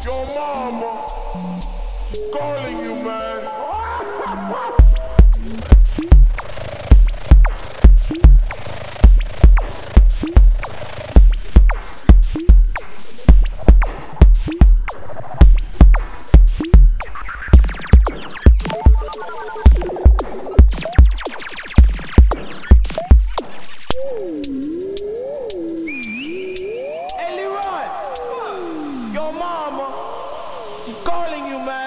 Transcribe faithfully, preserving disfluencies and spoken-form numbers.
Your mama calling you, man. Hey, Leroy, your mama, she's calling you, man.